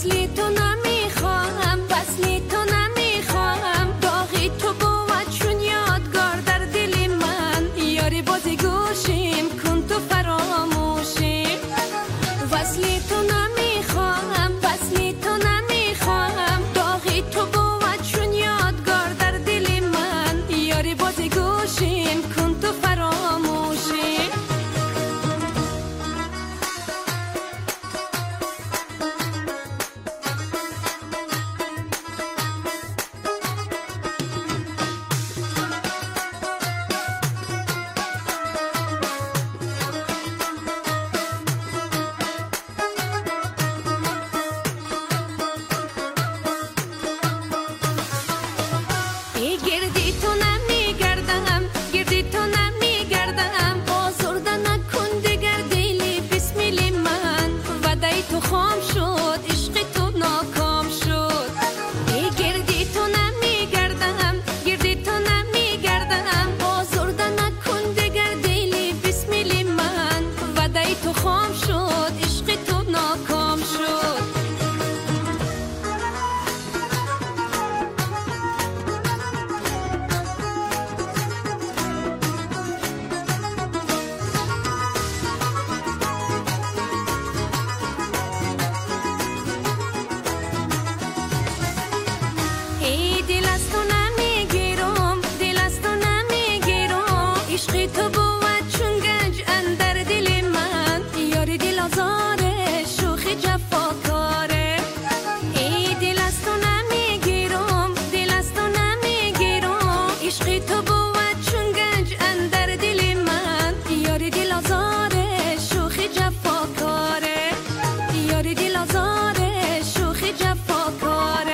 وصلی تو نمیخواهم، وصلی تو نمیخواهم، داغی تو بود چون یادگار در دل من. یاری بازی گوشیم کن تو فراموشیم. وصلی تو نمیخواهم، وصلی تو نمیخواهم، داغی تو بود چون یادگار در دل من. یاری بازی گوشیم کن تو فراموشیم. گردی تو نمیگردم، گردی تو نمیگردم، آزرده نکن دگر دلی بسمیل من. وعده تو خام شد، عشق تو ناکام شد. گردی تو نمیگردم، گردی تو نمیگردم، آزرده نکن دگر دلی بسمیل من. وعده تو خام شد، عشق تو ناکام شد. دل از تو نمیگیرم، دل از تو نمیگیرم، عشق تو بود چون گنج اندر دل من. یاری دل آزاره، شوخ جفاکاره. دل از تو نمیگیرم، دل از تو نمیگیرم، عشق تو بود چون گنج اندر دل من. یاری دل آزاره، شوخ جفاکاره. یاری دل آزاره، شوخ جفاکاره.